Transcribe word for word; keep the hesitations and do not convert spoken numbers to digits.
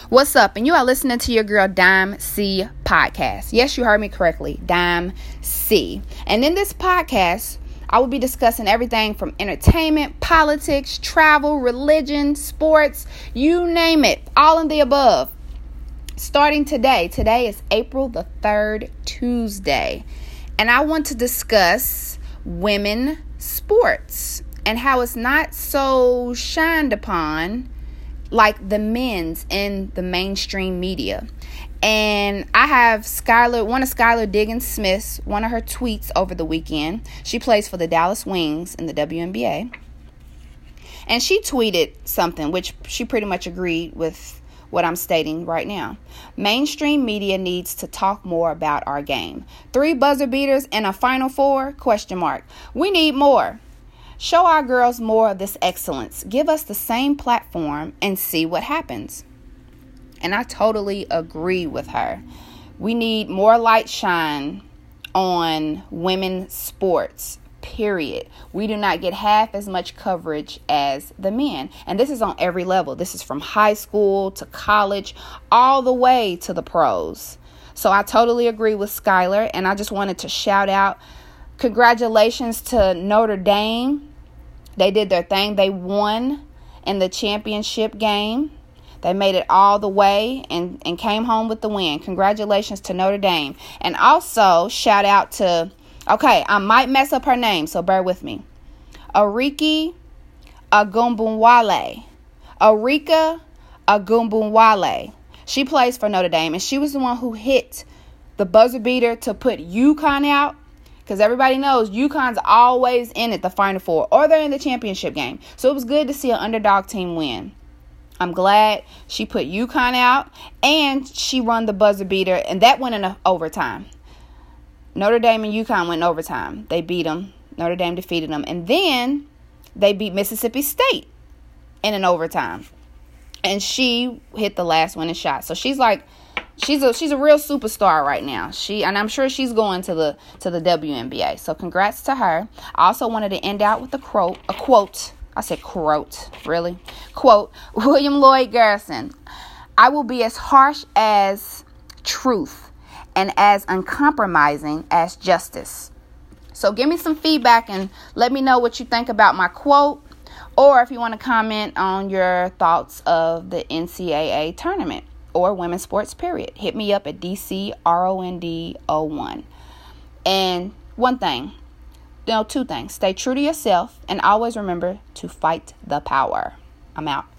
What's up? And you are listening to your girl Dime C podcast. Yes, you heard me correctly. Dime C. And in this podcast, I will be discussing everything from entertainment, politics, travel, religion, sports, you name it. All in the above. Starting today. Today is April the third, Tuesday. And I want to discuss women sports and how it's not so shined upon like the men's in the mainstream media. And I have Skylar, one of Skylar Diggins Smith's, one of her tweets over the weekend. She plays for the Dallas Wings in the W N B A. And she tweeted something which she pretty much agreed with what I'm stating right now. Mainstream media needs to talk more about our game. Three buzzer beaters and a Final Four? Question mark. We need more. Show our girls more of this excellence. Give us the same platform and see what happens. And I totally agree with her. We need more light shine on women's sports, period. We do not get half as much coverage as the men. And this is on every level. This is from high school to college, all the way to the pros. So I totally agree with Skylar. And I just wanted to shout out congratulations to Notre Dame. They did their thing. They won in the championship game. They made it all the way and, and came home with the win. Congratulations to Notre Dame. And also, shout out to, okay, I might mess up her name, so bear with me. Arike Ogunbowale. Arike Ogunbowale. She plays for Notre Dame, and she was the one who hit the buzzer beater to put UConn out. Because everybody knows UConn's always in it, the Final Four, or they're in the championship game. So it was good to see an underdog team win. I'm glad she put UConn out, and she run the buzzer beater, and that went in a overtime. Notre Dame and UConn went in overtime. They beat them. Notre Dame defeated them. And then they beat Mississippi State in an overtime. And she hit the last winning shot. So she's like, She's a she's a real superstar right now. She and I'm sure she's going to the to the W N B A. So congrats to her. I also wanted to end out with a quote. A quote. I said quote. Really? Quote. William Lloyd Garrison. I will be as harsh as truth and as uncompromising as justice. So give me some feedback and let me know what you think about my quote. Or if you want to comment on your thoughts of the N C double A tournament. Or women's sports, period. Hit me up at D C R O N D zero one. And one thing, no, two things. Stay true to yourself and always remember to fight the power. I'm out.